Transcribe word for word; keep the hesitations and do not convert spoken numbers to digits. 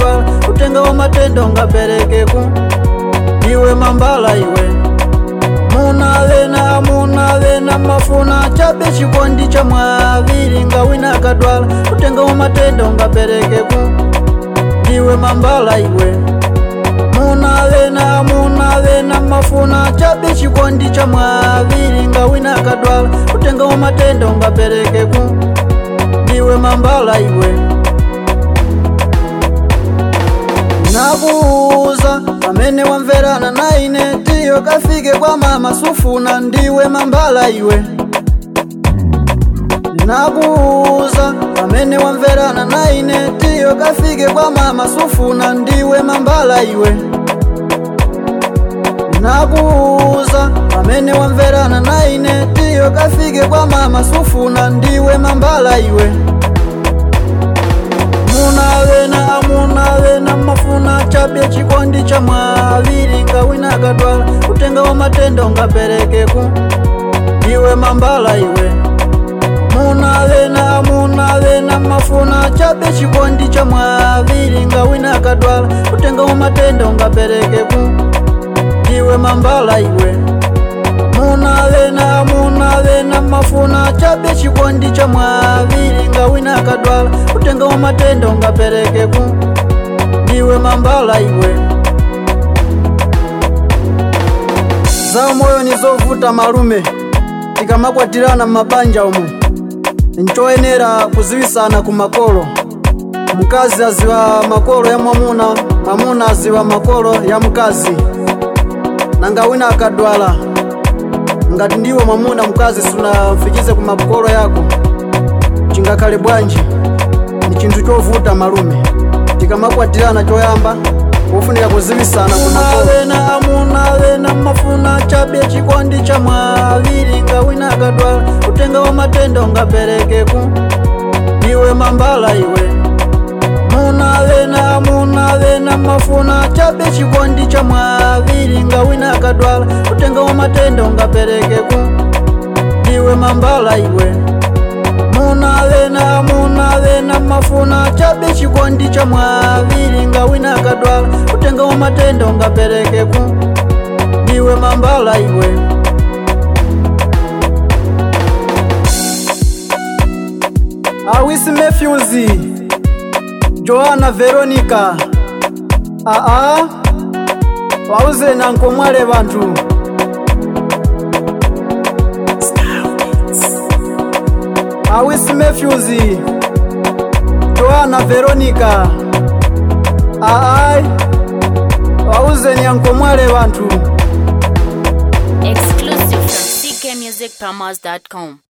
akadwala utenga wa matendo ngaperekeku. Iwe mambala iwe muna vena muna vena mafuna chabe chikondi cha mwaviri ngawina akadwala utenga wa matendo ngaperekeku. Iwe mambala iwe muna vena muna vena mafuna chabe chikondi cha mwaviri ngawina akadwala utenga wa matendo ngaperekeku. Iwe mambala iwe nakuuza pamene wamverana na ine tiyo kafike kwa mama sufuna. Ndiwe mambala iwe nakuuza pamene wamverana na ine tiyo kafike kwa mama sufuna. Ndiwe mambala iwe nakuuza pamene wamverana na ine tiyo kafike kwa mama sufuna. Ndiwe mambala iwe muna vena amuna vena mafuna chabe chikondi cha mwaviri ngawina akadwala utenga wa matendo ngaperekeku. Iwe mambala iwe muna vena amuna vena mafuna chabe chikondi cha mwaviri ngawina akadwala utenga wa matendo ngaperekeku. Iwe mambala iwe muna vena muna vena mafuna chabe chikondi cha mwaviri ngawina akadwala utenga wa matendo ngaperekeku. Iwe mambala iwe za moyo nizovuta malume tikamakwatirana mabanja umu nchoenera kuziwisana kumakolo. Mukazi aziwa makolo ya mwamuna, mwamuna aziwa makolo ya mukazi. Nangawina akadwala ngati ndiwe mwamuna mukazi sunafikize kumakolo yako chingakale bwanji ni chinthu chovuta malume tikamakwatirana choyamba kufunika kuziwisana kumakolo. Vena amuna vena mafuna chabe chikondi cha mwaviri ngawina akadwala utenga wa matendo ngaperekeku. Iwe mambala iwe muna vena muna vena mafuna chabe chikondi cha mwaviri ngawina akadwala utenga wa matendo ngaperekeku. Iwe mambala iwe muna vena muna vena mafuna chabe chikondi cha mwaviri ngawina akadwala utenga wa matendo ngaperekeku. Iwe mambala iwe Awisi Matthews Joanna Veronica aa wauze na nkomwale bantu Awisi Matthews Joanna Veronica aa wauze ni nkomwale bantu. Exclusive from c k music promos dot com.